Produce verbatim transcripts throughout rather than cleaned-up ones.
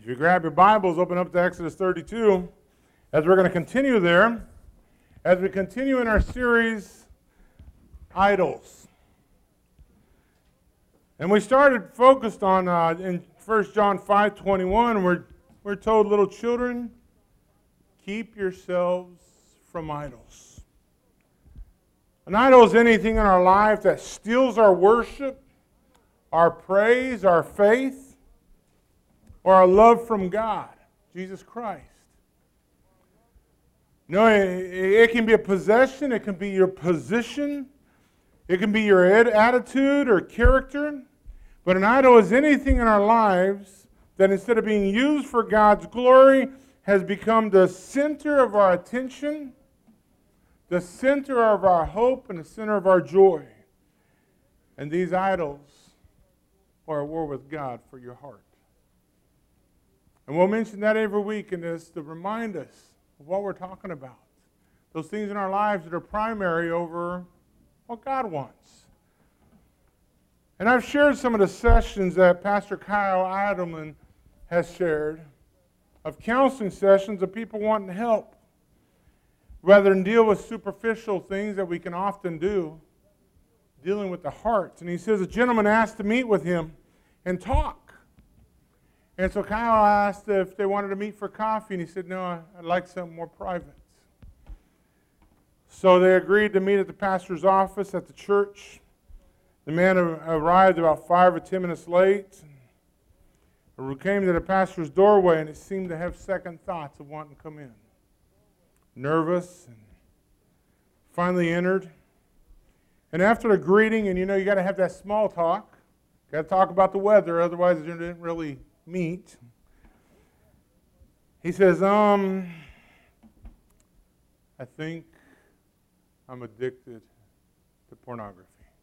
If you grab your Bibles, open up to Exodus thirty-two, as we're going to continue there, as we continue in our series, Idols. And we started focused on, uh, in First John five twenty-one, we're, we're told, little children, keep yourselves from idols. An idol is anything in our life that steals our worship, our praise, our faith, or our love from God, Jesus Christ. You know, it, it can be a possession, it can be your position, it can be your ed- attitude or character, but an idol is anything in our lives that instead of being used for God's glory has become the center of our attention, the center of our hope, and the center of our joy. And these idols are at war with God for your heart. And we'll mention that every week in this to remind us of what we're talking about. Those things in our lives that are primary over what God wants. And I've shared some of the sessions that Pastor Kyle Eidelman has shared of counseling sessions of people wanting help rather than deal with superficial things that we can often do, dealing with the heart. And he says a gentleman asked to meet with him and talk. And so Kyle asked if they wanted to meet for coffee, and he said, no, I'd like something more private. So they agreed to meet at the pastor's office at the church. The man arrived about five or ten minutes late. He came to the pastor's doorway, and it seemed to have second thoughts of wanting to come in. Nervous, and finally entered. And after the greeting, and you know, you got to have that small talk. Got to talk about the weather, otherwise you didn't really meet. He says, um, I think I'm addicted to pornography.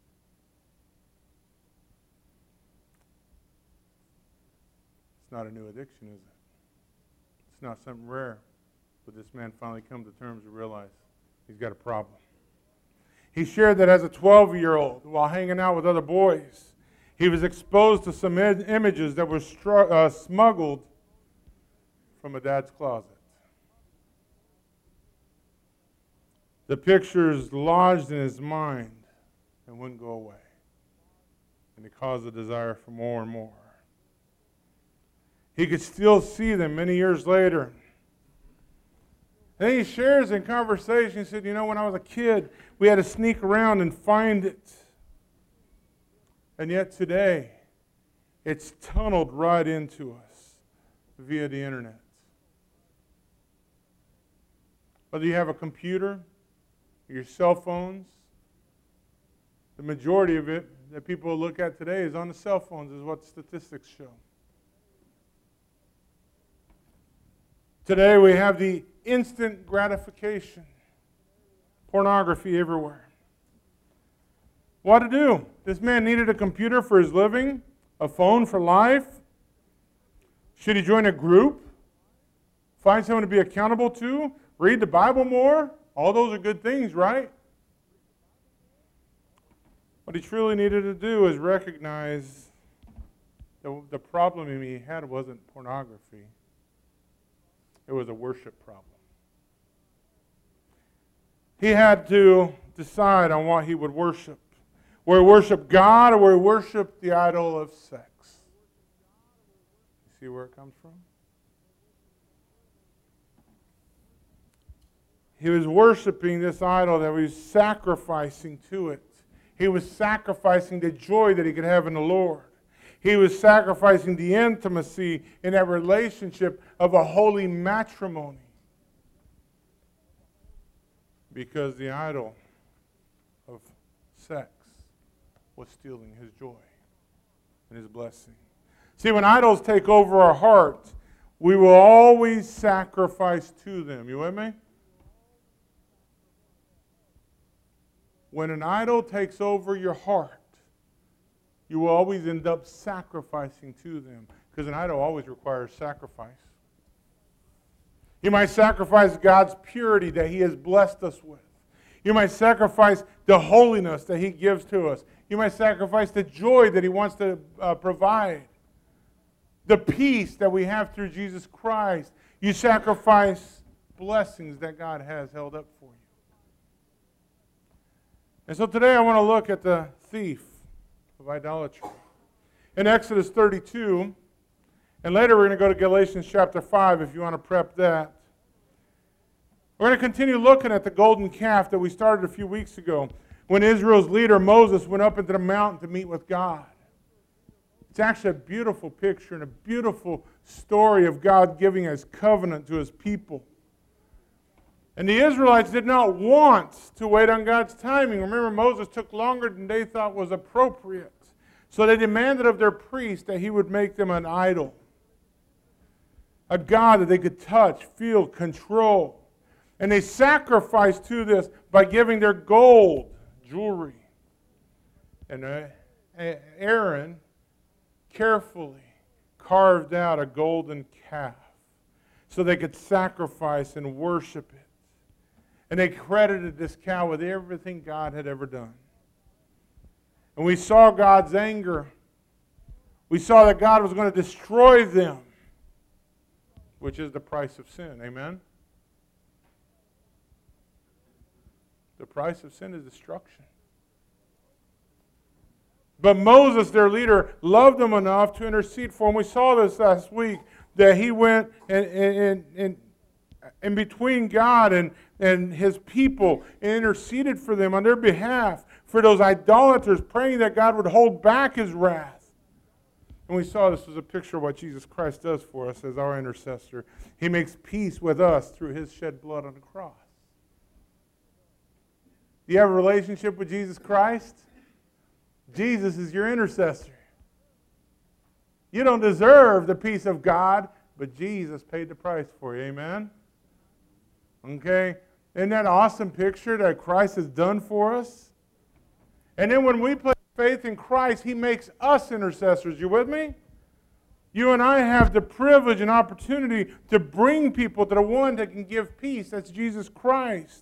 It's not a new addiction, is it? It's not something rare. But this man finally come to terms and realize he's got a problem. He shared that as a twelve-year-old, while hanging out with other boys, he was exposed to some ed- images that were stru- uh, smuggled from a dad's closet. The pictures lodged in his mind and wouldn't go away. And it caused a desire for more and more. He could still see them many years later. And he shares in conversation, he said, you know, when I was a kid, we had to sneak around and find it. And yet today, it's tunneled right into us via the internet. Whether you have a computer, your cell phones, the majority of it that people look at today is on the cell phones, is what statistics show. Today we have the instant gratification, pornography everywhere. What to do? This man needed a computer for his living, a phone for life. Should he join a group? Find someone to be accountable to? Read the Bible more? All those are good things, right? What he truly needed to do is recognize the, the problem he had wasn't pornography. It was a worship problem. He had to decide on what he would worship. Where we worship God or where we worship the idol of sex. You see where it comes from? He was worshiping this idol that he was sacrificing to it. He was sacrificing the joy that he could have in the Lord. He was sacrificing the intimacy in that relationship of a holy matrimony. Because the idol of sex was stealing his joy and his blessing. See, when idols take over our heart, we will always sacrifice to them. You with me? When an idol takes over your heart, you will always end up sacrificing to them. Because an idol always requires sacrifice. You might sacrifice God's purity that He has blessed us with. You might sacrifice the holiness that He gives to us. You might sacrifice the joy that He wants to uh, provide. the peace that we have through Jesus Christ. You sacrifice blessings that God has held up for you. And so today I want to look at the thief of idolatry. In Exodus thirty-two, and later we're going to go to Galatians chapter five if you want to prep that. We're going to continue looking at the golden calf that we started a few weeks ago when Israel's leader Moses went up into the mountain to meet with God. It's actually a beautiful picture and a beautiful story of God giving His covenant to His people. And the Israelites did not want to wait on God's timing. Remember, Moses took longer than they thought was appropriate. So they demanded of their priest that he would make them an idol. A God that they could touch, feel, control. And they sacrificed to this by giving their gold, jewelry. And Aaron carefully carved out a golden calf so they could sacrifice and worship it. And they credited this cow with everything God had ever done. And we saw God's anger. We saw that God was going to destroy them, which is the price of sin. Amen? The price of sin is destruction. But Moses, their leader, loved them enough to intercede for them. We saw this last week, that he went and, and, and in between God and, and His people and interceded for them on their behalf, for those idolaters, praying that God would hold back His wrath. And we saw this was a picture of what Jesus Christ does for us as our intercessor. He makes peace with us through His shed blood on the cross. Do you have a relationship with Jesus Christ? Jesus is your intercessor. You don't deserve the peace of God, but Jesus paid the price for you. Amen? Okay? Isn't that an awesome picture that Christ has done for us? And then when we place faith in Christ, He makes us intercessors. You with me? You and I have the privilege and opportunity to bring people to the one that can give peace. That's Jesus Christ.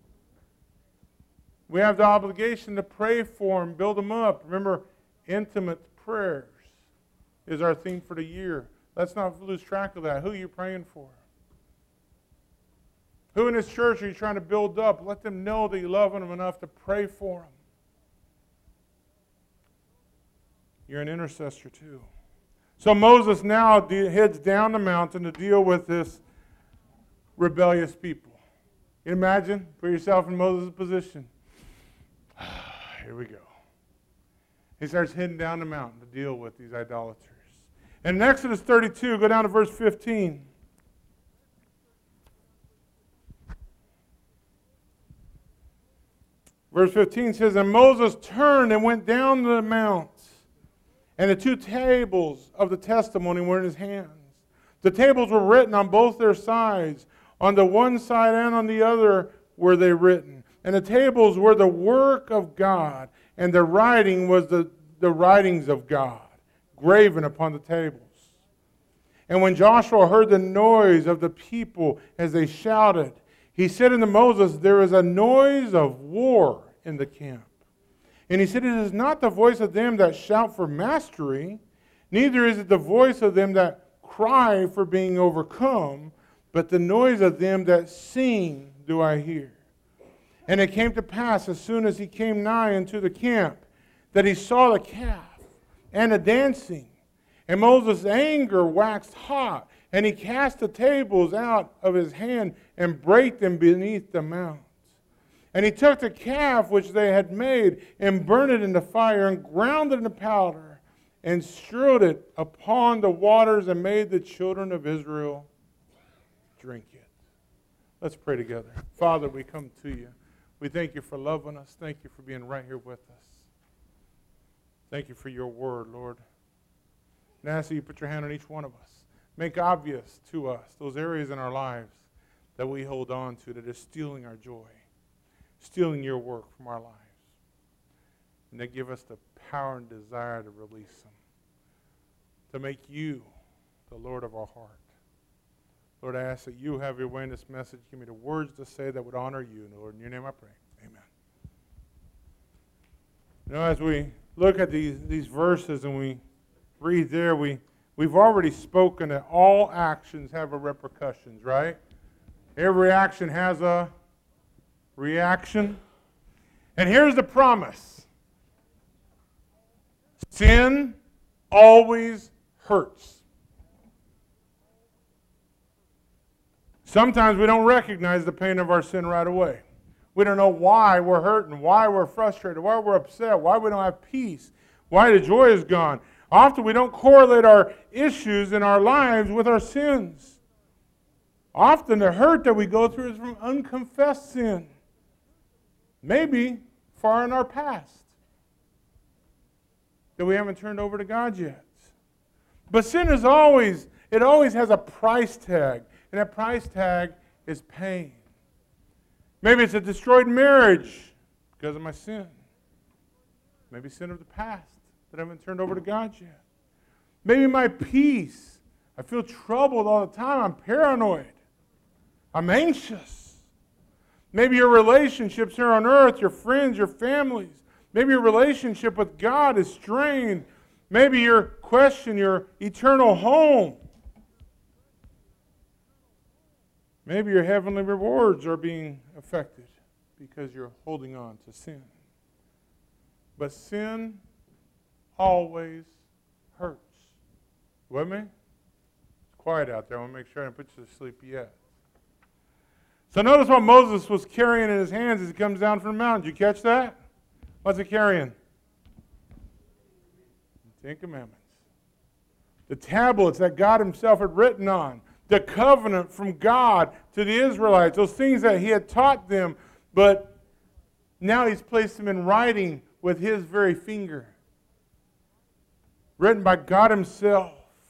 We have the obligation to pray for them, build them up. Remember, intimate prayers is our theme for the year. Let's not lose track of that. Who are you praying for? Who in this church are you trying to build up? Let them know that you love them enough to pray for them. You're an intercessor too. So Moses now heads down the mountain to deal with this rebellious people. Imagine, put yourself in Moses' position. Here we go. He starts heading down the mountain to deal with these idolaters. And in Exodus thirty-two, go down to verse fifteen. Verse fifteen says, and Moses turned and went down the mount, and the two tables of the testimony were in his hands. The tables were written on both their sides. On the one side and on the other were they written. And the tables were the work of God, and the writing was the, the writings of God, graven upon the tables. And when Joshua heard the noise of the people as they shouted, he said unto Moses, there is a noise of war in the camp. And he said, it is not the voice of them that shout for mastery, neither is it the voice of them that cry for being overcome, but the noise of them that sing do I hear. And it came to pass, as soon as he came nigh unto the camp, that he saw the calf and the dancing. And Moses' anger waxed hot, and he cast the tables out of his hand and brake them beneath the mount. And he took the calf which they had made and burned it in the fire and ground it into powder and strewed it upon the waters and made the children of Israel drink it. Let's pray together. Father, we come to you. We thank you for loving us. Thank you for being right here with us. Thank you for your word, Lord. And I ask that you put your hand on each one of us. Make obvious to us those areas in our lives that we hold on to that is stealing our joy, stealing your work from our lives. And that give us the power and desire to release them, to make you the Lord of our heart. Lord, I ask that you have your way in this message. Give me the words to say that would honor you. Lord, in your name I pray. Amen. You know, as we look at these, these verses and we read there, we, We've already spoken that all actions have a repercussions, right? Every action has a reaction. And here's the promise. Sin always hurts. Sometimes we don't recognize the pain of our sin right away. We don't know why we're hurting, why we're frustrated, why we're upset, why we don't have peace, why the joy is gone. Often we don't correlate our issues in our lives with our sins. Often the hurt that we go through is from unconfessed sin. Maybe far in our past that we haven't turned over to God yet. But sin is always, it always has a price tag. And that price tag is pain. Maybe it's a destroyed marriage because of my sin. Maybe sin of the past that I haven't turned over to God yet. Maybe my peace. I feel troubled all the time. I'm paranoid. I'm anxious. Maybe your relationships here on earth, your friends, your families. Maybe your relationship with God is strained. Maybe you question your eternal home. Maybe your heavenly rewards are being affected because you're holding on to sin. But sin always hurts. With me? It's quiet out there. I want to make sure I don't put you to sleep yet. So notice what Moses was carrying in his hands as he comes down from the mountain. Did you catch that? What's he carrying? The Ten Commandments. The tablets that God himself had written on. The covenant from God to the Israelites. Those things that he had taught them, but now he's placed them in writing with his very finger. Written by God himself.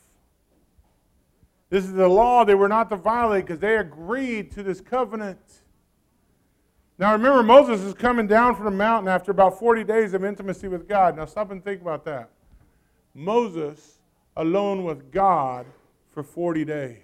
This is the law they were not to violate because they agreed to this covenant. Now remember, Moses is coming down from the mountain after about forty days of intimacy with God. Now stop and think about that. Moses alone with God for forty days.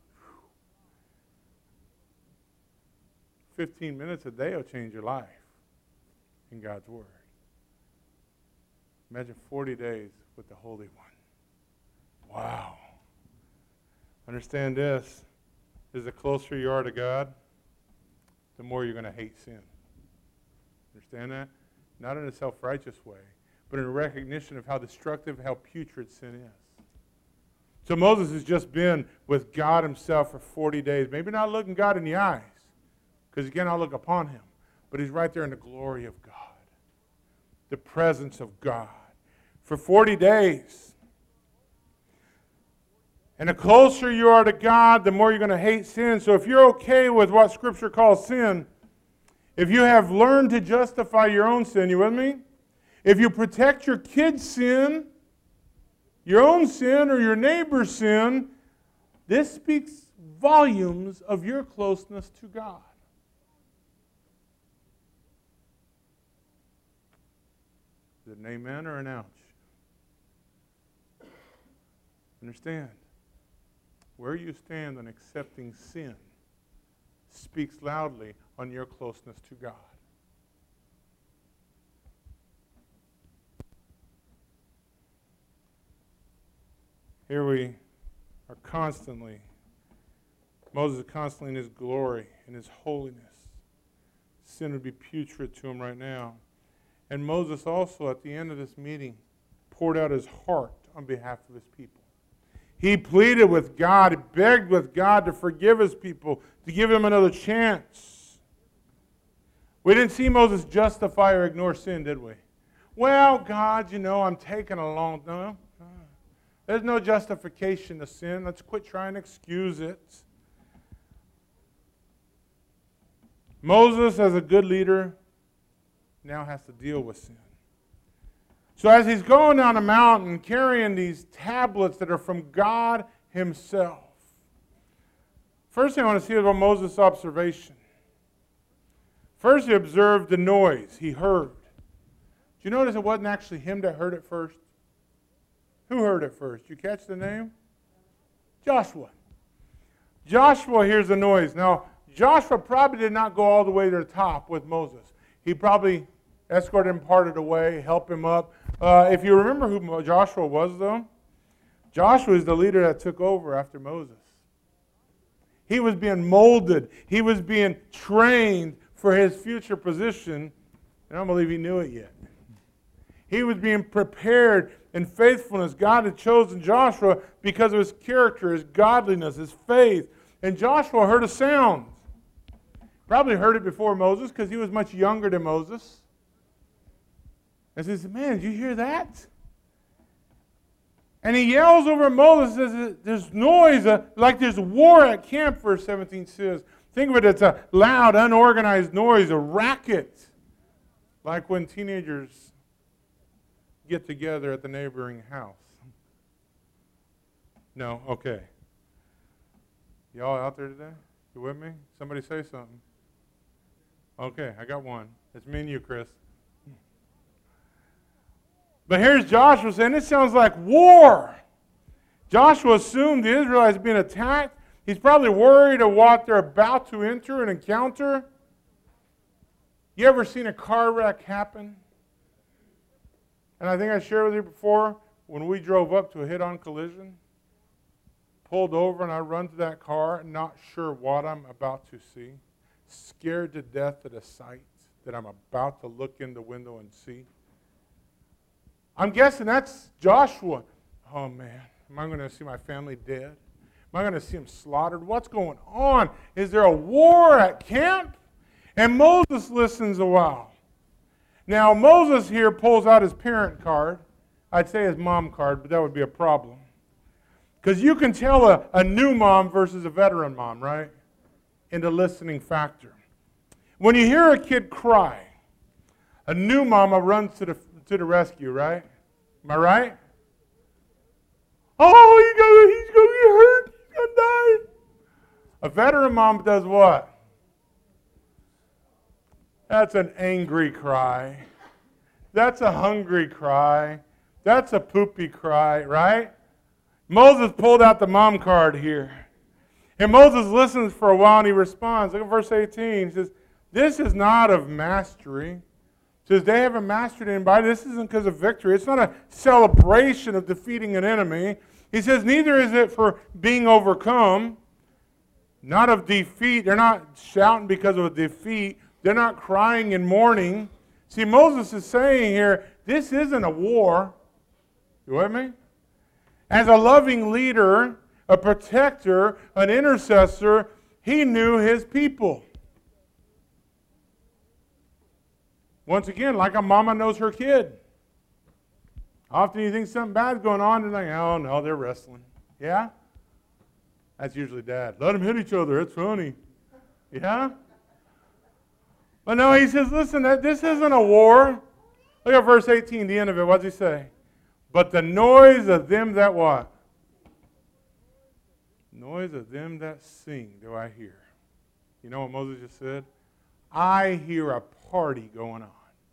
fifteen minutes a day will change your life in God's Word. Imagine forty days with the Holy One. Wow. Understand this, is the closer you are to God, the more you're going to hate sin. Understand that? Not in a self-righteous way, but in a recognition of how destructive, how putrid sin is. So Moses has just been with God himself for forty days, maybe not looking God in the eyes, because he cannot look upon him, but he's right there in the glory of God, the presence of God, for forty days. And the closer you are to God, the more you're going to hate sin. So if you're okay with what Scripture calls sin, if you have learned to justify your own sin, you with me? If you protect your kids' sin, your own sin, or your neighbor's sin, this speaks volumes of your closeness to God. Is it an amen or an ouch? Understand? Where you stand on accepting sin speaks loudly on your closeness to God. Here we are constantly, Moses is constantly in his glory, in his holiness. Sin would be putrid to him right now. And Moses also, at the end of this meeting, poured out his heart on behalf of his people. He pleaded with God, he begged with God to forgive his people, to give them another chance. We didn't see Moses justify or ignore sin, did we? Well, God, you know, I'm taking a long time. No, there's no justification to sin. Let's quit trying to excuse it. Moses, as a good leader, now has to deal with sin. So as he's going down the mountain carrying these tablets that are from God himself, first thing I want to see is about Moses' observation. First he observed the noise he heard. Did you notice it wasn't actually him that heard it first? Who heard it first? Did you catch the name? Joshua. Joshua hears the noise. Now, Joshua probably did not go all the way to the top with Moses. He probably escorted him part of the way, helped him up. Uh, if you remember who Joshua was, though, Joshua is the leader that took over after Moses. He was being molded. He was being trained for his future position, and I don't believe he knew it yet. He was being prepared in faithfulness. God had chosen Joshua because of his character, his godliness, his faith. And Joshua heard a sound. Probably heard it before Moses because he was much younger than Moses. And he said, man, did you hear that? And he yells over Moses, says, there's noise, uh, like there's war at camp, verse seventeen says. Think of it, it's a loud, unorganized noise, a racket. Like when teenagers get together at the neighboring house. No? Okay. Y'all out there today? You with me? Somebody say something. Okay, I got one. It's me and you, Chris. But here's Joshua saying, it sounds like war. Joshua assumed the Israelites being attacked. He's probably worried of what they're about to enter and encounter. You ever seen a car wreck happen? And I think I shared with you before, when we drove up to a head-on collision, pulled over and I run to that car, not sure what I'm about to see, scared to death at a sight that I'm about to look in the window and see. I'm guessing that's Joshua. Oh man, am I going to see my family dead? Am I going to see them slaughtered? What's going on? Is there a war at camp? And Moses listens a while. Now Moses here pulls out his parent card. I'd say his mom card, but that would be a problem. Because you can tell a, a new mom versus a veteran mom, right? In the listening factor. When you hear a kid cry, a new mama runs to the to the rescue, right? Am I right? Oh, he's gonna, he's gonna get hurt. He's gonna die. A veteran mom does what? That's an angry cry. That's a hungry cry. That's a poopy cry, right? Moses pulled out the mom card here. And Moses listens for a while and he responds. Look at verse eighteen. He says, this is not of mastery. He says, they haven't mastered anybody. This isn't because of victory. It's not a celebration of defeating an enemy. He says, neither is it for being overcome. Not of defeat. They're not shouting because of a defeat. They're not crying in mourning. See, Moses is saying here, this isn't a war. You with me? As a loving leader, a protector, an intercessor, he knew his people. Once again, like a mama knows her kid. Often you think something bad's going on, and like, oh no, they're wrestling. Yeah? That's usually dad. Let them hit each other, it's funny. Yeah? But no, he says, listen, this isn't a war. Look at verse eighteen, the end of it. What does he say? But the noise of them that what? Noise of them that sing do I hear. You know what Moses just said? I hear a party going on.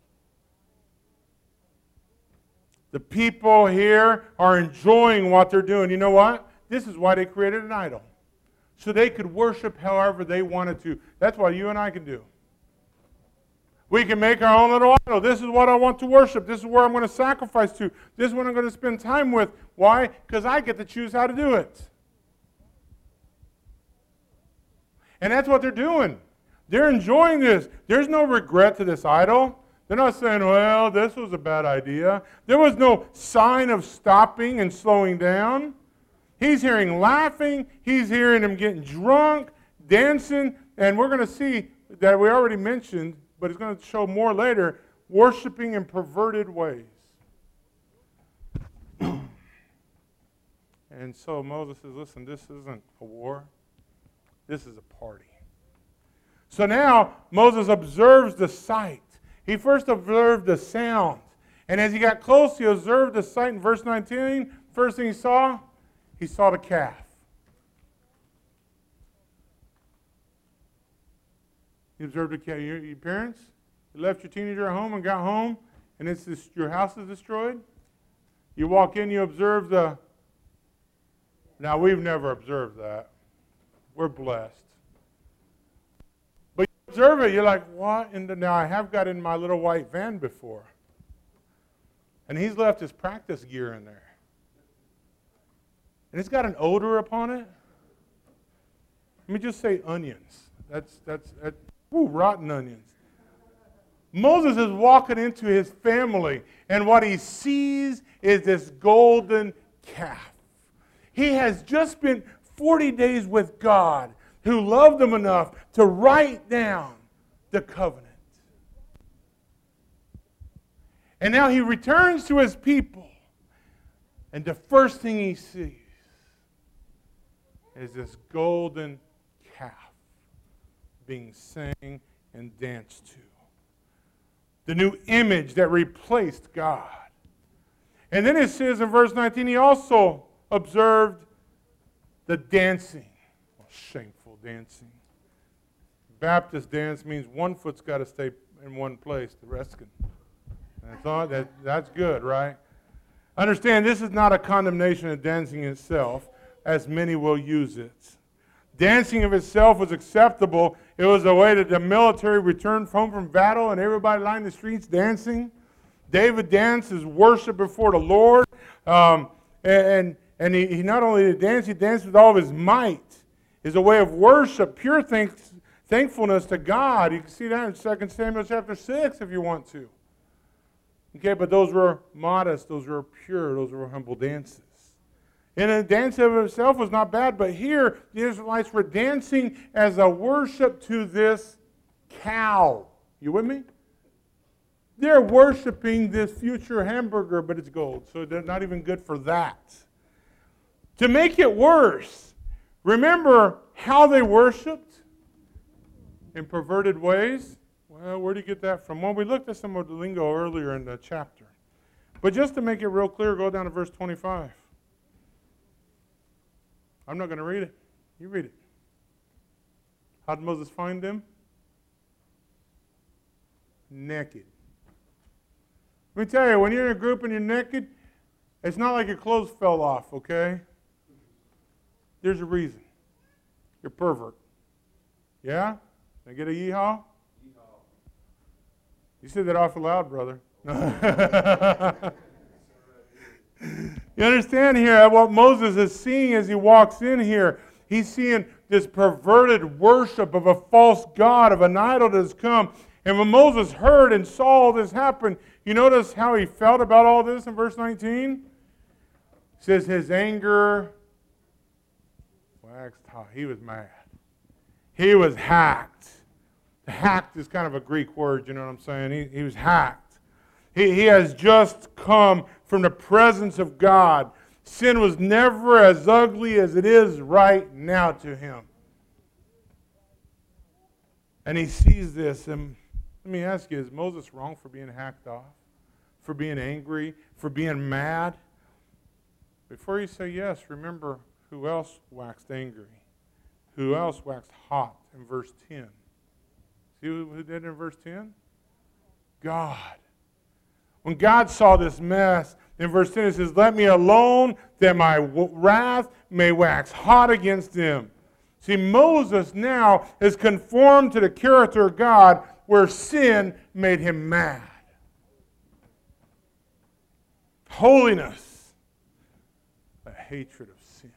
The people here are enjoying what they're doing. You know what? This is why they created an idol. So they could worship however they wanted to. That's what you and I can do. We can make our own little idol. This is what I want to worship. This is where I'm going to sacrifice to. This is what I'm going to spend time with. Why? Because I get to choose how to do it. And that's what they're doing. They're enjoying this. There's no regret to this idol. They're not saying, well, this was a bad idea. There was no sign of stopping and slowing down. He's hearing laughing. He's hearing them getting drunk, dancing. And we're going to see that we already mentioned, but it's going to show more later, worshiping in perverted ways. And so Moses says, listen, this isn't a war. This is a party. So now Moses observes the sight. He first observed the sound. And as he got close, he observed the sight in verse nineteen. First thing he saw, he saw the calf. You observed the calf. Your, your parents, you left your teenager at home and got home, and it's this, your house is destroyed. You walk in, you observe the... Now, we've never observed that. We're blessed. But you observe it, you're like, what in the... Now, I have got in my little white van before. And he's left his practice gear in there. and it's got an odor upon it. Let me just say onions. That's, that's, that's ooh, rotten onions. Moses is walking into his family, and what he sees is this golden calf. He has just been forty days with God, who loved him enough to write down the covenant. And now he returns to his people, and the first thing he sees is this golden calf being sang and danced to. The new image that replaced God. And then it says in verse nineteen, he also observed the dancing. Oh, shameful dancing. Baptist dance means one foot's got to stay in one place, the rest can. That's, all, that, that's good, right? Understand, this is not a condemnation of dancing itself, as many will use it. Dancing of itself was acceptable. It was a way that the military returned home from battle and everybody lined the streets dancing. David danced his worship before the Lord. Um, and and he, he not only danced, he danced with all of his might. It's a way of worship, pure thanks, thankfulness to God. You can see that in Second Samuel chapter six if you want to. Okay, but those were modest, those were pure, those were humble dances. And the dance of itself was not bad, but here the Israelites were dancing as a worship to this cow. You with me? They're worshiping this future hamburger, but it's gold, so they're not even good for that. To make it worse, remember how they worshiped? In perverted ways? Well, where do you get that from? Well, we looked at some of the lingo earlier in the chapter. But just to make it real clear, go down to verse twenty-five. I'm not going to read it. You read it. How did Moses find them? Naked. Let me tell you, when you're in a group and you're naked, it's not like your clothes fell off, okay? There's a reason. You're pervert. Yeah? Can I get a yeehaw? Yeehaw. You said that awful loud, brother. You understand here what Moses is seeing as he walks in here? He's seeing this perverted worship of a false god, of an idol that has come. And when Moses heard and saw all this happen, you notice how he felt about all this in verse nineteen? It says his anger waxed hot. He was mad. He was hacked. Hacked is kind of a Greek word, you know what I'm saying? He, he was hacked. He, he has just come from the presence of God. Sin was never as ugly as it is right now to him. And he sees this, and let me ask you, is Moses wrong for being hacked off? For being angry? For being mad? Before you say yes, remember who else waxed angry? Who else waxed hot in verse ten? See who did in verse ten? God. When God saw this mess, in verse ten it says, let me alone that my wrath may wax hot against them. See, Moses now is conformed to the character of God where sin made him mad. Holiness, a hatred of sin.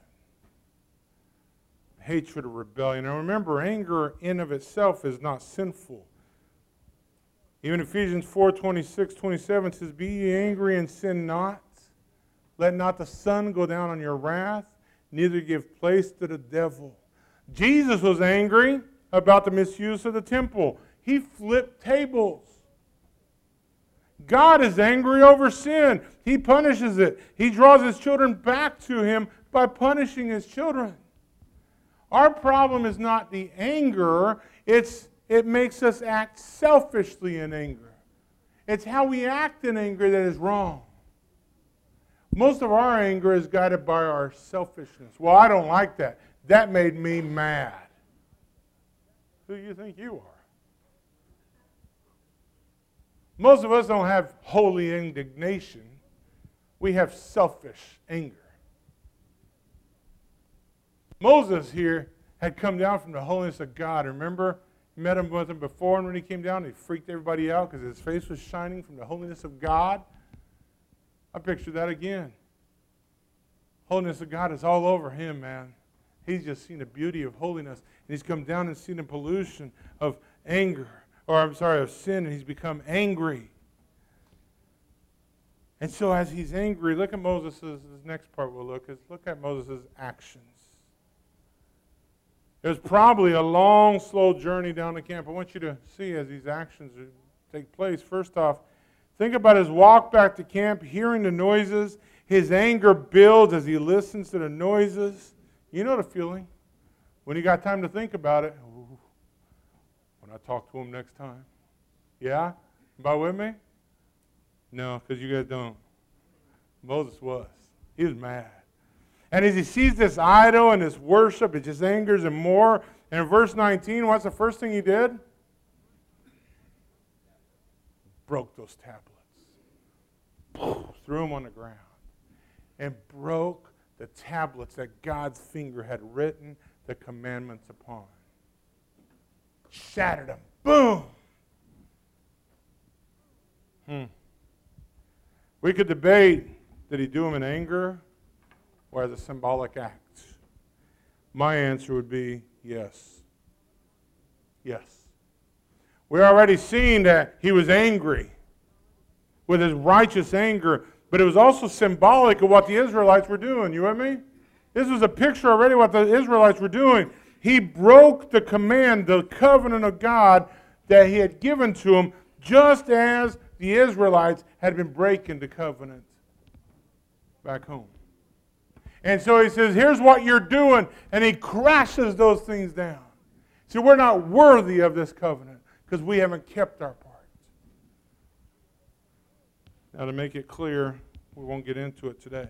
Hatred of rebellion. Now remember, anger in of itself is not sinful. Even Ephesians four, twenty-six, twenty-seven says, be ye angry and sin not. Let not the sun go down on your wrath, neither give place to the devil. Jesus was angry about the misuse of the temple. He flipped tables. God is angry over sin. He punishes it. He draws his children back to him by punishing his children. Our problem is not the anger, it's it makes us act selfishly in anger. It's how we act in anger that is wrong. Most of our anger is guided by our selfishness. Well, I don't like that. That made me mad. Who do you think you are? Most of us don't have holy indignation. We have selfish anger. Moses here had come down from the holiness of God. Remember, he met him with him before, and when he came down, he freaked everybody out because his face was shining from the holiness of God. I picture that again. Holiness of God is all over him, man. He's just seen the beauty of holiness. And he's come down and seen the pollution of anger, or I'm sorry, of sin, and he's become angry. And so as he's angry, look at Moses' this next part we'll look is look at Moses' actions. There's probably a long, slow journey down the camp. I want you to see as these actions take place. First off, think about his walk back to camp, hearing the noises. His anger builds as he listens to the noises. You know the feeling. When you got time to think about it, ooh, when I talk to him next time. Yeah? About with me? No, because you guys don't. Moses was. He was mad. And as he sees this idol and this worship, it just angers him more. And in verse nineteen, what's the first thing he did? Broke those tablets. Threw them on the ground. And broke the tablets that God's finger had written the commandments upon. Shattered them. Boom! Hmm. We could debate, did he do them in anger or as a symbolic act? My answer would be yes. Yes. We're already seeing that he was angry with his righteous anger, but it was also symbolic of what the Israelites were doing. You with me? This was a picture already of what the Israelites were doing. He broke the command, the covenant of God that he had given to him, just as the Israelites had been breaking the covenant back home. And so he says, here's what you're doing. And he crashes those things down. See, we're not worthy of this covenant because we haven't kept our part. Now, to make it clear, we won't get into it today.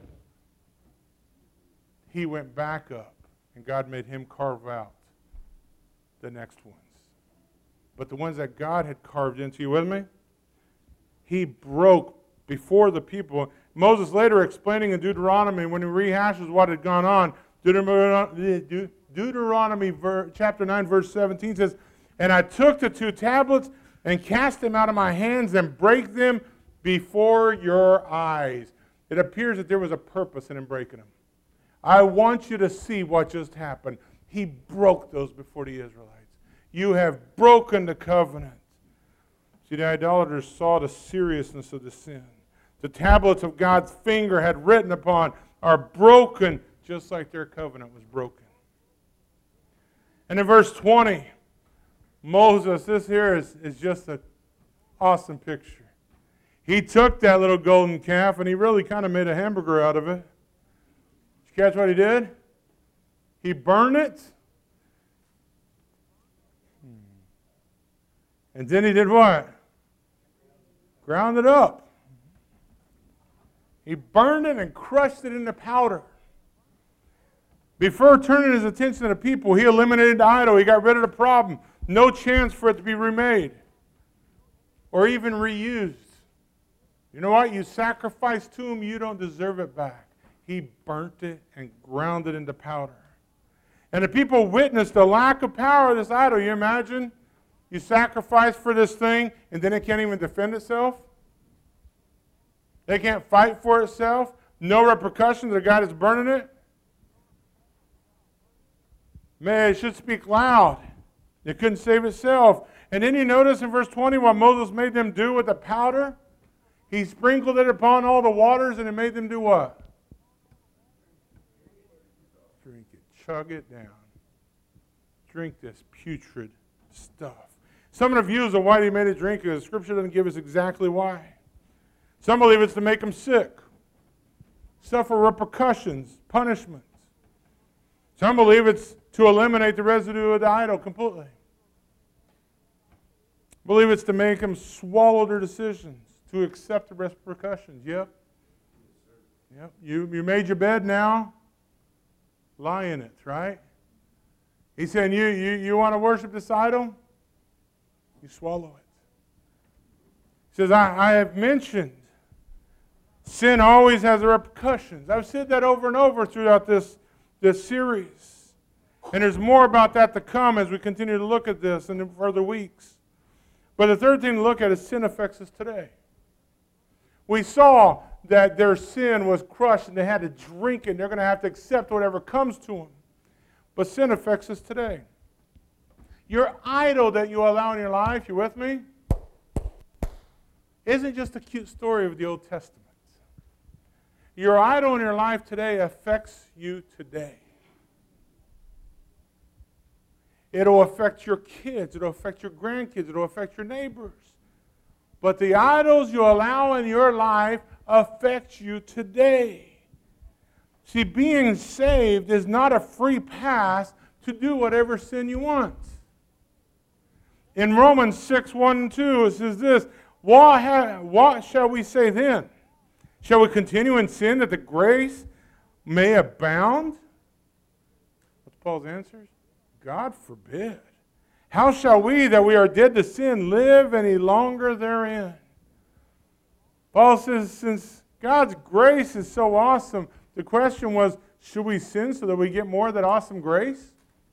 He went back up, and God made him carve out the next ones. But the ones that God had carved into, you with me? He broke before the people. Moses later explaining in Deuteronomy, when he rehashes what had gone on, Deuteronomy, Deuteronomy chapter nine, verse seventeen says, and I took the two tablets and cast them out of my hands and break them before your eyes. It appears that there was a purpose in him breaking them. I want you to see what just happened. He broke those before the Israelites. You have broken the covenant. See, the idolaters saw the seriousness of the sin. The tablets of God's finger had written upon are broken just like their covenant was broken. And in verse twenty, Moses, this here is, is just an awesome picture. He took that little golden calf and he really kind of made a hamburger out of it. Did you catch what he did? He burned it. And then he did what? Ground it up. He burned it and crushed it into powder. Before turning his attention to the people, he eliminated the idol. He got rid of the problem. No chance for it to be remade or even reused. You know what? You sacrifice to him, you don't deserve it back. He burnt it and ground it into powder. And the people witnessed the lack of power of this idol. You imagine? You sacrifice for this thing, and then it can't even defend itself. They can't fight for itself. No repercussions. The guy that's burning it. Man, it should speak loud. It couldn't save itself. And then you notice in verse twenty what Moses made them do with the powder. He sprinkled it upon all the waters, and it made them do what? Drink it. Chug it down. Drink this putrid stuff. Some of the views of why he made it drink, the Scripture doesn't give us exactly why. Some believe it's to make them sick, suffer repercussions, punishments. Some believe it's to eliminate the residue of the idol completely. Believe it's to make them swallow their decisions, to accept the repercussions. Yep. Yep. You, you made your bed now, lie in it, right? He's saying, you, you, you want to worship this idol? You swallow it. He says, I, I have mentioned sin always has repercussions. I've said that over and over throughout this, this series. And there's more about that to come as we continue to look at this in the further weeks. But the third thing to look at is sin affects us today. We saw that their sin was crushed and they had to drink it and they're going to have to accept whatever comes to them. But sin affects us today. Your idol that you allow in your life, you with me, isn't just a cute story of the Old Testament. Your idol in your life today affects you today. It'll affect your kids. It'll affect your grandkids. It'll affect your neighbors. But the idols you allow in your life affect you today. See, being saved is not a free pass to do whatever sin you want. In Romans six, one and two, it says this, what, ha- what shall we say then? Shall we continue in sin that the grace may abound? What's Paul's answer? God forbid. How shall we that we are dead to sin live any longer therein? Paul says, since God's grace is so awesome, the question was, should we sin so that we get more of that awesome grace?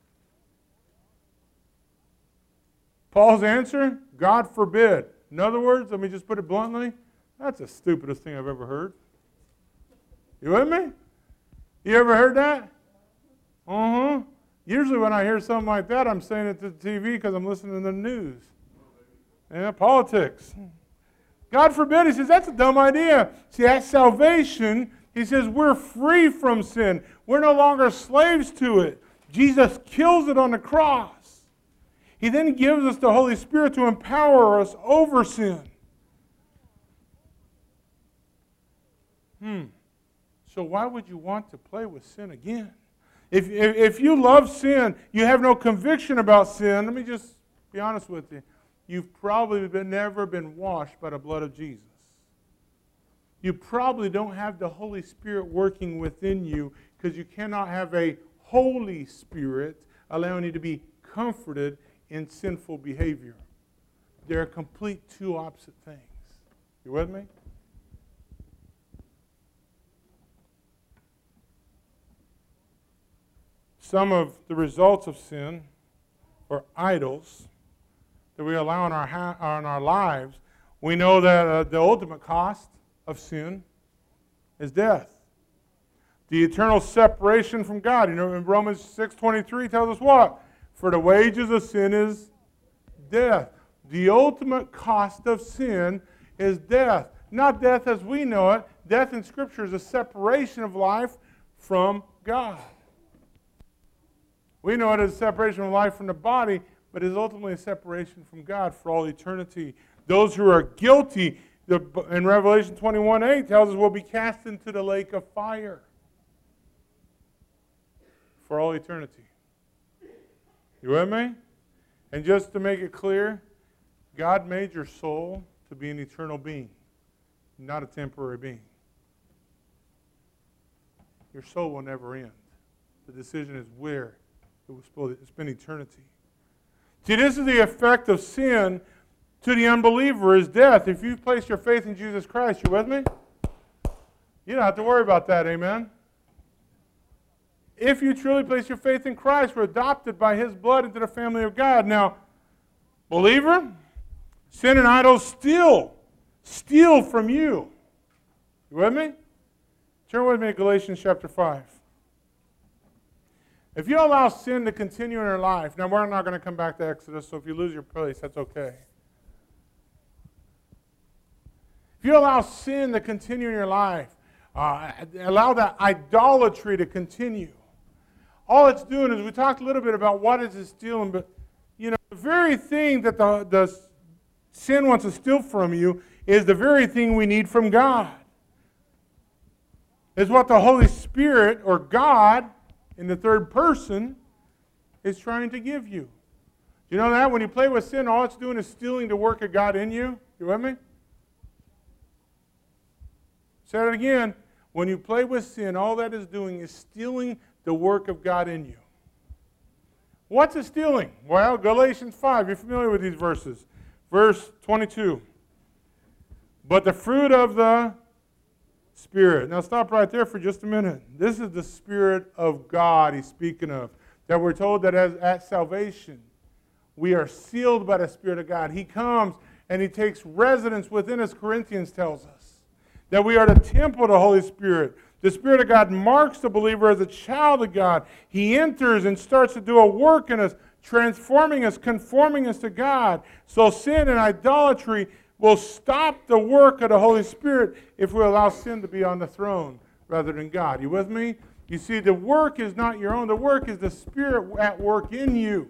Paul's answer, God forbid. In other words, let me just put it bluntly, that's the stupidest thing I've ever heard. You with me? You ever heard that? Uh-huh. Usually when I hear something like that, I'm saying it to the T V because I'm listening to the news. Yeah, politics. God forbid, he says, that's a dumb idea. See, at salvation, he says, we're free from sin. We're no longer slaves to it. Jesus kills it on the cross. He then gives us the Holy Spirit to empower us over sin. Hmm. So why would you want to play with sin again? If, if, if you love sin, you have no conviction about sin, let me just be honest with you. You've probably been, never been washed by the blood of Jesus. You probably don't have the Holy Spirit working within you because you cannot have a Holy Spirit allowing you to be comforted in sinful behavior. They're complete two opposite things. You with me? Some of the results of sin, or idols, that we allow in our, ha- in our lives, we know that uh, the ultimate cost of sin is death. The eternal separation from God. You know, in Romans six twenty-three tells us what? For the wages of sin is death. The ultimate cost of sin is death. Not death as we know it. Death in Scripture is a separation of life from God. We know it as a separation of life from the body, but it is ultimately a separation from God for all eternity. Those who are guilty, the, in Revelation twenty-one eight tells us will be cast into the lake of fire for all eternity. You with me? And just to make it clear, God made your soul to be an eternal being, not a temporary being. Your soul will never end. The decision is where it will spend eternity. See, this is the effect of sin to the unbeliever is death. If you place your faith in Jesus Christ, you with me? You don't have to worry about that, amen? If you truly place your faith in Christ, we're adopted by His blood into the family of God. Now, believer, sin and idols steal, steal from you. You with me? Turn with me to Galatians chapter five. If you allow sin to continue in your life, now we're not going to come back to Exodus, so if you lose your place, that's okay. If you allow sin to continue in your life, uh, allow that idolatry to continue, all it's doing is, we talked a little bit about what is it stealing, but you know, the very thing that the, the sin wants to steal from you is the very thing we need from God. It's what the Holy Spirit, or God, in the third person, is trying to give you. You know that? When you play with sin, all it's doing is stealing the work of God in you. You with me? Say it again. When you play with sin, all that is doing is stealing the work of God in you. What's it stealing? Well, Galatians five. You're familiar with these verses. Verse twenty-two. But the fruit of the Spirit. Now stop right there for just a minute. This is the Spirit of God he's speaking of. That we're told that as, at salvation, we are sealed by the Spirit of God. He comes and He takes residence within us, Corinthians tells us. that we are the temple of the Holy Spirit. The Spirit of God marks the believer as a child of God. He enters and starts to do a work in us, transforming us, conforming us to God. So sin and idolatry will stop the work of the Holy Spirit if we allow sin to be on the throne rather than God. You with me? You see, the work is not your own. The work is the Spirit at work in you.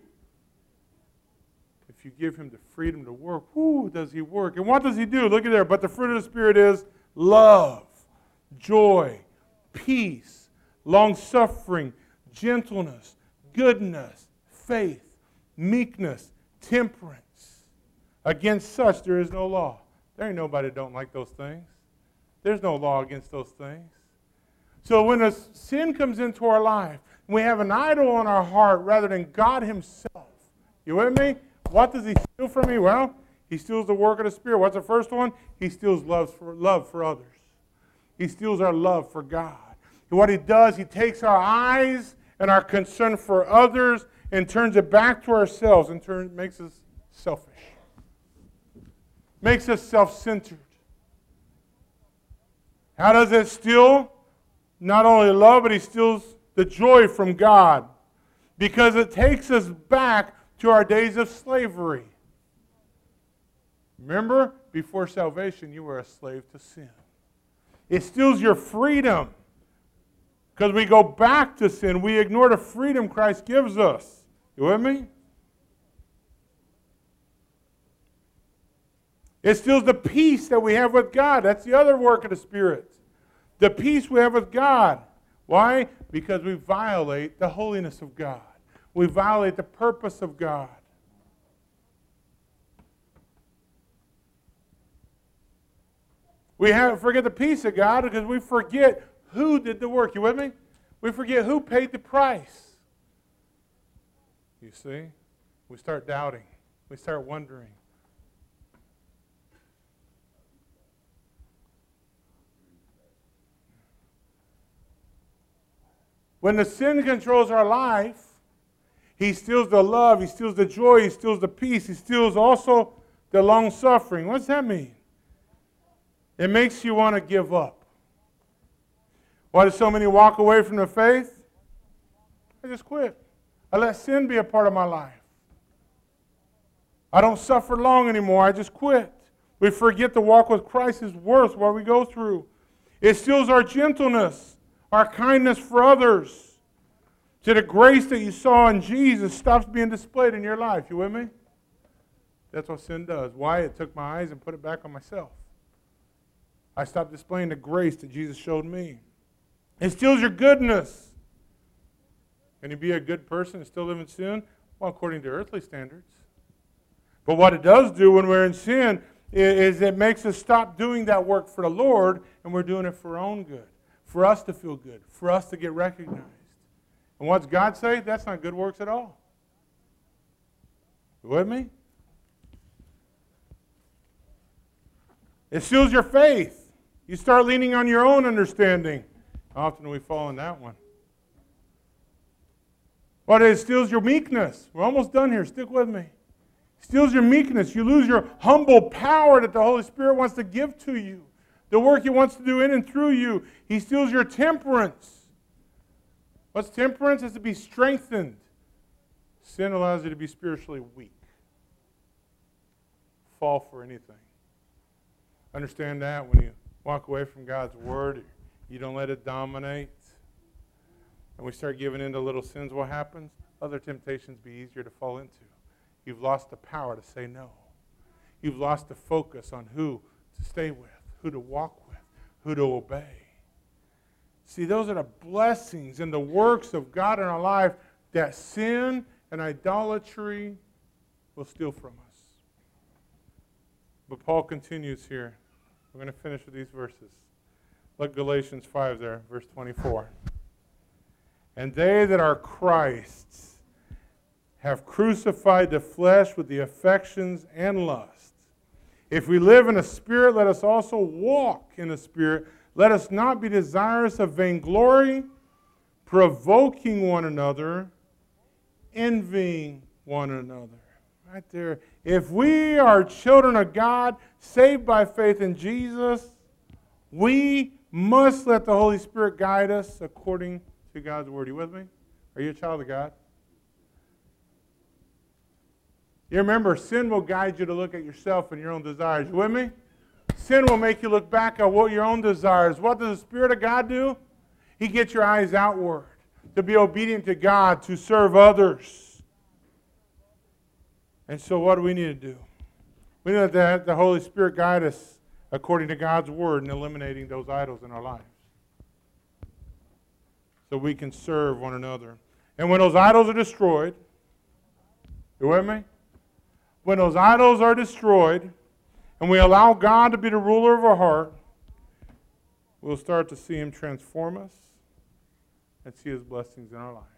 If you give Him the freedom to work, whoo, does He work. And what does He do? Look at there. But the fruit of the Spirit is love, joy, peace, long-suffering, gentleness, goodness, faith, meekness, temperance. Against such there is no law. There ain't nobody that don't like those things. There's no law against those things. So when a sin comes into our life, we have an idol in our heart rather than God Himself. You with me? What does He steal from me? Well, He steals the work of the Spirit. What's the first one? He steals love for, love for others. He steals our love for God. And what He does, He takes our eyes and our concern for others and turns it back to ourselves and turn, makes us selfish. Makes us self-centered. How does it steal? Not only love, but He steals the joy from God. Because it takes us back to our days of slavery. Remember, before salvation, you were a slave to sin. It steals your freedom. Because we go back to sin. We ignore the freedom Christ gives us. You with me? It steals the peace that we have with God. That's the other work of the Spirit. The peace we have with God. Why? Because we violate the holiness of God. We violate the purpose of God. We have, forget the peace of God because we forget who did the work. You with me? We forget who paid the price. You see? We start doubting. We start wondering. When the sin controls our life, he steals the love, he steals the joy, he steals the peace, he steals also the long-suffering. What does that mean? It makes you want to give up. Why do so many walk away from the faith? I just quit. I let sin be a part of my life. I don't suffer long anymore. I just quit. We forget to walk with Christ is worth what we go through. It steals our gentleness, our kindness for others. So the grace that you saw in Jesus stops being displayed in your life. You with me? That's what sin does. Why? It took my eyes and put it back on myself. I stopped displaying the grace that Jesus showed me. It steals your goodness. Can you be a good person and still live in sin? Well, according to earthly standards. But what it does do when we're in sin is it makes us stop doing that work for the Lord, and we're doing it for our own good, for us to feel good, for us to get recognized. And what's God say? That's not good works at all. You with me? It steals your faith. You start leaning on your own understanding. How often do we fall in that one? But it steals your meekness. We're almost done here. Stick with me. It steals your meekness. You lose your humble power that the Holy Spirit wants to give to you. The work He wants to do in and through you. He steals your temperance. What's temperance? It's to be strengthened. Sin allows you to be spiritually weak. Fall for anything. Understand that when you walk away from God's Word, you don't let it dominate. And we start giving in to little sins, what happens? Other temptations be easier to fall into. You've lost the power to say no. You've lost the focus on who to stay with, who to walk with, who to obey. See, those are the blessings and the works of God in our life that sin and idolatry will steal from us. But Paul continues here. We're going to finish with these verses. Look, Galatians five there, verse twenty-four. And they that are Christ's have crucified the flesh with the affections and lusts. If we live in the Spirit, let us also walk in the Spirit. Let us not be desirous of vainglory, provoking one another, envying one another. Right there. If we are children of God, saved by faith in Jesus, We must let the Holy Spirit guide us according to God's word. Are you with me? Are you a child of God? You remember, sin will guide you to look at yourself and your own desires. You with me? Sin will make you look back at what your own desires. What does the Spirit of God do? He gets your eyes outward, to be obedient to God, to serve others. And so what do we need to do? We need to let the Holy Spirit guide us according to God's word in eliminating those idols in our lives, so we can serve one another. And when those idols are destroyed, you with me? When those idols are destroyed, and we allow God to be the ruler of our heart, we'll start to see Him transform us and see His blessings in our lives.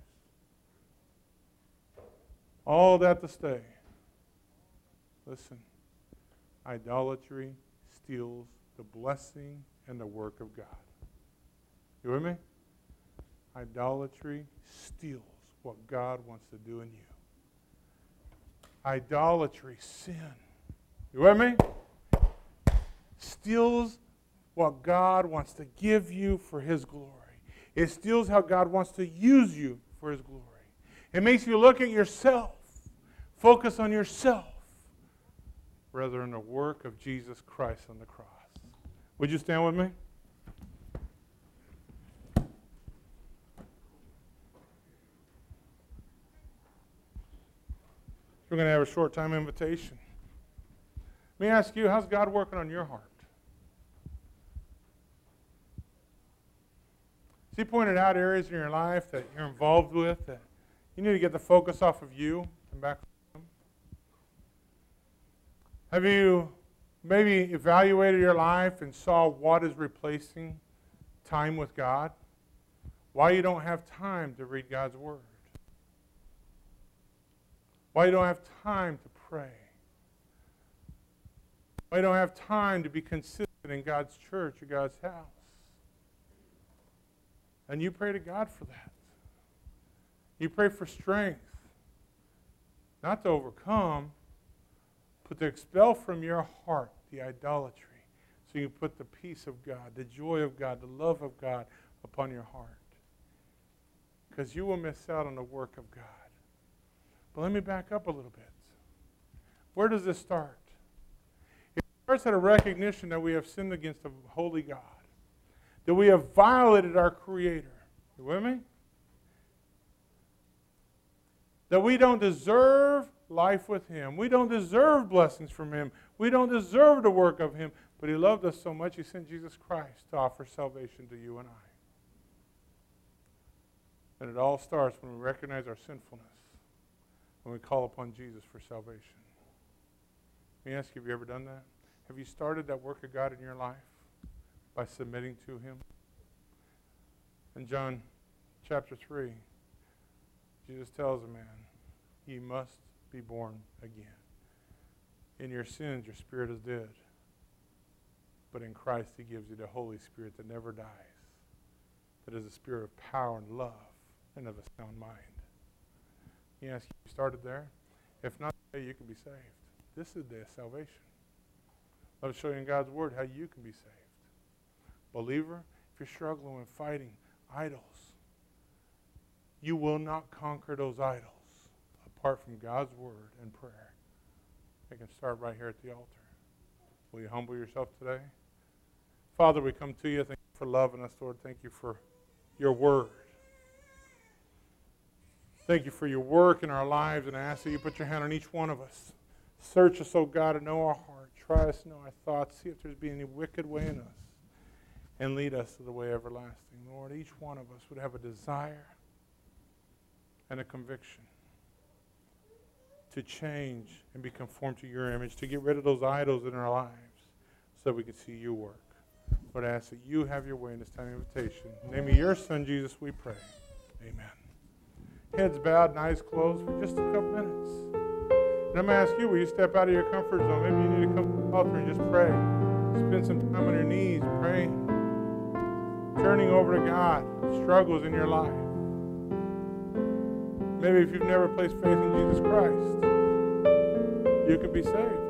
All that to stay. Listen, idolatry steals the blessing and the work of God. You with me? Idolatry steals what God wants to do in you. Idolatry, sin. You with me? Steals what God wants to give you for His glory. It steals how God wants to use you for His glory. It makes you look at yourself, focus on yourself, rather than the work of Jesus Christ on the cross. Would you stand with me? We're going to have a short time invitation. Let me ask you, how's God working on your heart? Has He pointed out areas in your life that you're involved with that you need to get the focus off of you and back on Him? Have you maybe evaluated your life and saw what is replacing time with God? Why you don't have time to read God's Word? Why you don't have time to pray? Why you don't have time to be consistent in God's church or God's house? And you pray to God for that. You pray for strength, not to overcome, but to expel from your heart the idolatry, so you put the peace of God, the joy of God, the love of God upon your heart. Because you will miss out on the work of God. But let me back up a little bit. Where does this start? It starts at a recognition that we have sinned against a holy God, that we have violated our Creator. You with me? That we don't deserve life with Him. We don't deserve blessings from Him. We don't deserve the work of Him. But He loved us so much, He sent Jesus Christ to offer salvation to you and I. And it all starts when we recognize our sinfulness, when we call upon Jesus for salvation. Let me ask you, have you ever done that? Have you started that work of God in your life by submitting to Him? In John chapter three, Jesus tells a man, "Ye must be born again. In your sins, your spirit is dead. But in Christ, He gives you the Holy Spirit that never dies, that is a spirit of power and love and of a sound mind." He asks, you started there? If not, today you can be saved. This is the day of salvation. Let me show you in God's Word how you can be saved. Believer, if you're struggling with fighting idols, you will not conquer those idols apart from God's Word and prayer. I can start right here at the altar. Will you humble yourself today? Father, we come to you. Thank you for loving us, Lord. Thank you for your Word. Thank you for your work in our lives, and I ask that you put your hand on each one of us. Search us, O God, and know our heart. Try us, know our thoughts. See if there's been any wicked way in us, and lead us to the way everlasting. Lord, each one of us would have a desire and a conviction to change and be conformed to your image, to get rid of those idols in our lives so that we can see you work. Lord, I ask that you have your way in this time of invitation. In the name of your Son, Jesus, we pray. Amen. Heads bowed and eyes closed for just a couple minutes. And I'm going to ask you, will you step out of your comfort zone? Maybe you need to come to the altar and just pray. Spend some time on your knees praying. Turning over to God, struggles in your life. Maybe if you've never placed faith in Jesus Christ, you can be saved.